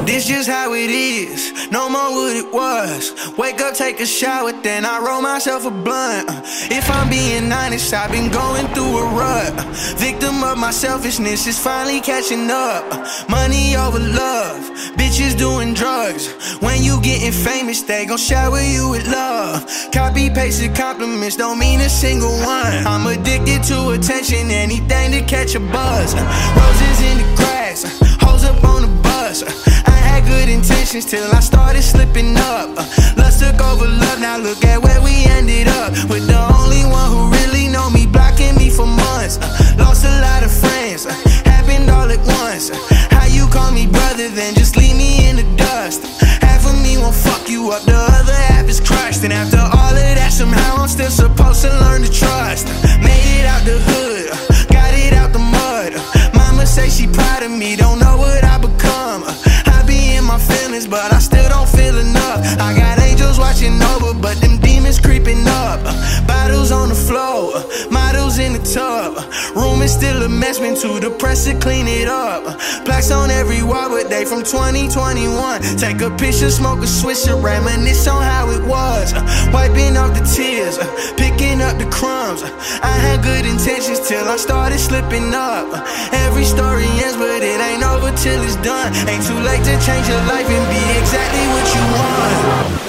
This just how it is, no more what it was. Wake up, take a shower, then I roll myself a blunt. If I'm being honest, I've been going through a rut. Victim of my selfishness is finally catching up. Money over love, bitches doing drugs. When you getting famous, they gon' shower you with love. Copy pasted compliments don't mean a single one. I'm addicted to attention, anything to catch a buzz. Roses in the grass, hoes up on the bus. I had good intentions till I started slipping up. Lust took over love, now look at where we ended up. With the only one who really know me blocking me for months. Lost a lot of friends, happened all at once. How you call me brother, then just leave me in the dust. Half of me won't fuck you up, the other half is crushed. And after all of that, somehow I'm still supposed to learn to trust. Made it out the hood, got it out the mud. Mama say she proud of me, don't know what I become. I be in my feelings, but I still don't feel enough. I got angels watching over, but them demons creeping up. Bottles on the floor, models in the tub. Room is still a mess, been too depressed to clean it up. Plaques on every wall, but they from 2021. Take a picture, smoke a swisher, reminisce on how it was. Wiping off the tears, picking up the crumbs. I had good intentions till I started slipping up. Every story ends, but it ain't over till it's done. Ain't too late to change your life and be exactly what you want.